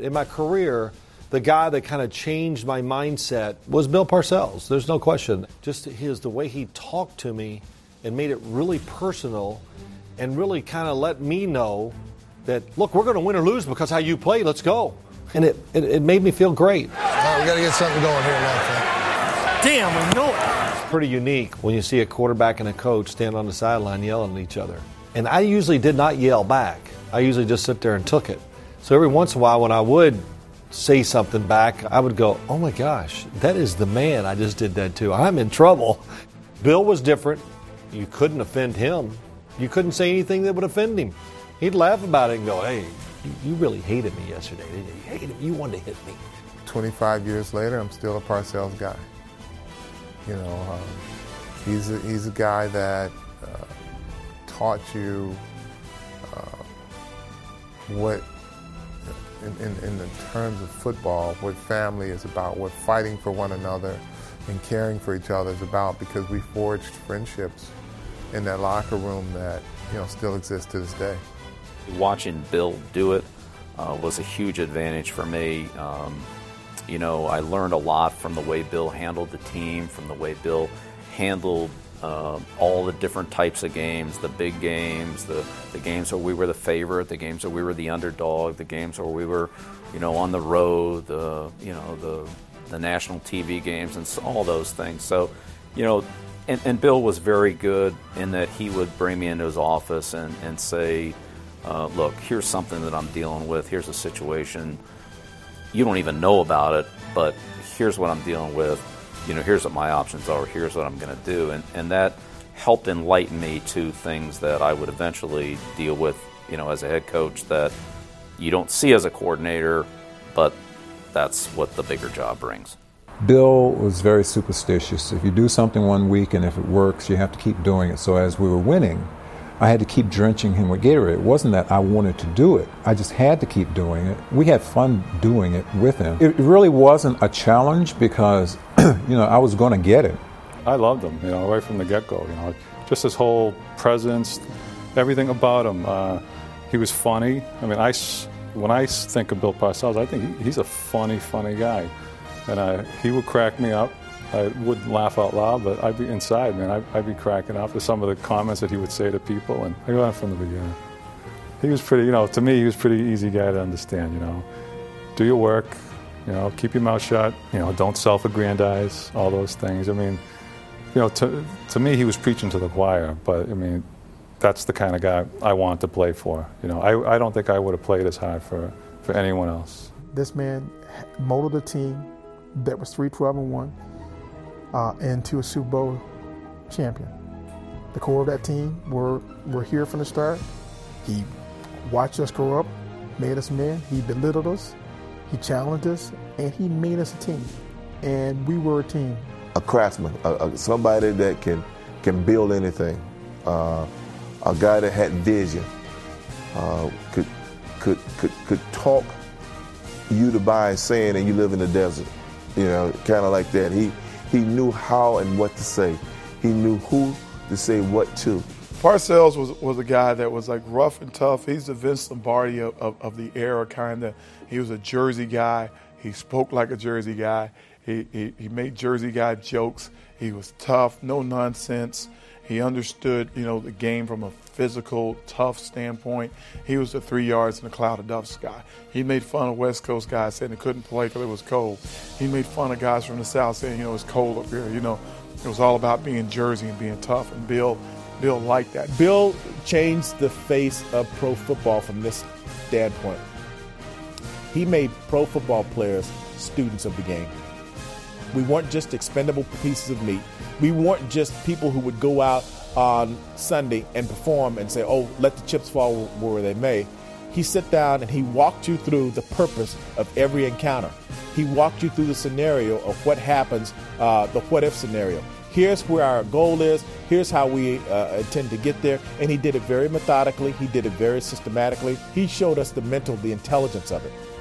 In my career, the guy that kind of changed my mindset was Bill Parcells. There's no question. Just the way he talked to me and made it really personal and really kind of let me know that, look, we're going to win or lose because how you play, let's go. And it made me feel great. All right, we got to get something going here now. Damn, we know it. It's pretty unique when you see a quarterback and a coach stand on the sideline yelling at each other. And I usually did not yell back. I usually just sit there and took it. So every once in a while when I would say something back, I would go, oh my gosh, that is the man I just did that to. I'm in trouble. Bill was different. You couldn't offend him. You couldn't say anything that would offend him. He'd laugh about it and go, hey, you really hated me yesterday, didn't you? You hated me. You wanted to hit me. 25 years later, I'm still a Parcells guy. You know, he's a guy that taught you what, in the terms of football, what family is about, what fighting for one another and caring for each other is about, because we forged friendships in that locker room that, you know, still exists to this day. Watching Bill do it was a huge advantage for me. You know, I learned a lot from the way Bill handled the team, from the way Bill handled all the different types of games, the big games, the games where we were the favorite, the games where we were the underdog, the games where we were, you know, on the road, the national TV games and all those things. So, you know, and Bill was very good in that he would bring me into his office and say, look, here's something that I'm dealing with. Here's a situation. You don't even know about it, but here's what I'm dealing with. You know, here's what my options are. Here's what I'm going to do. And that helped enlighten me to things that I would eventually deal with, you know, as a head coach that you don't see as a coordinator, but that's what the bigger job brings. Bill was very superstitious. If you do something one week and if it works, you have to keep doing it. So as we were winning, I had to keep drenching him with Gatorade. It wasn't that I wanted to do it. I just had to keep doing it. We had fun doing it with him. It really wasn't a challenge because, you know, I was going to get it. I loved him, you know, right from the get-go. You know, just his whole presence, everything about him. He was funny. I mean, when I think of Bill Parcells, I think he's a funny guy. And he would crack me up. I wouldn't laugh out loud, but I'd be inside, man. I'd be cracking up with some of the comments that he would say to people, and I go on from the beginning. He was pretty, you know, to me, he was a pretty easy guy to understand, you know. Do your work, you know, keep your mouth shut, you know, don't self-aggrandize, all those things. I mean, you know, to me, he was preaching to the choir, but, I mean, that's the kind of guy I wanted to play for. You know, I don't think I would have played as hard for anyone else. This man molded a team that was 3-12-1. Into a Super Bowl champion. The core of that team were here from the start. He watched us grow up, made us men. He belittled us, he challenged us, and he made us a team. And we were a team. A craftsman, somebody that can build anything. A guy that had vision, could talk you to buy saying, and you live in the desert. You know, kind of like that. He knew how and what to say. He knew who to say what to. Parcells was a guy that was like rough and tough. He's the Vince Lombardi of the era, kind of. He was a Jersey guy. He spoke like a Jersey guy. He made Jersey guy jokes. He was tough, no nonsense. He understood, you know, the game from a physical, tough standpoint. He was the 3 yards in a cloud of dust guy. He made fun of West Coast guys saying they couldn't play because it was cold. He made fun of guys from the South saying, you know, it's cold up here. You know, it was all about being Jersey and being tough, and Bill liked that. Bill changed the face of pro football from this standpoint. He made pro football players students of the game. We weren't just expendable pieces of meat. We weren't just people who would go out on Sunday and perform and say, oh, let the chips fall where they may. He sat down and he walked you through the purpose of every encounter. He walked you through the scenario of what happens, the what-if scenario. Here's where our goal is. Here's how we intend to get there. And he did it very methodically. He did it very systematically. He showed us the intelligence of it.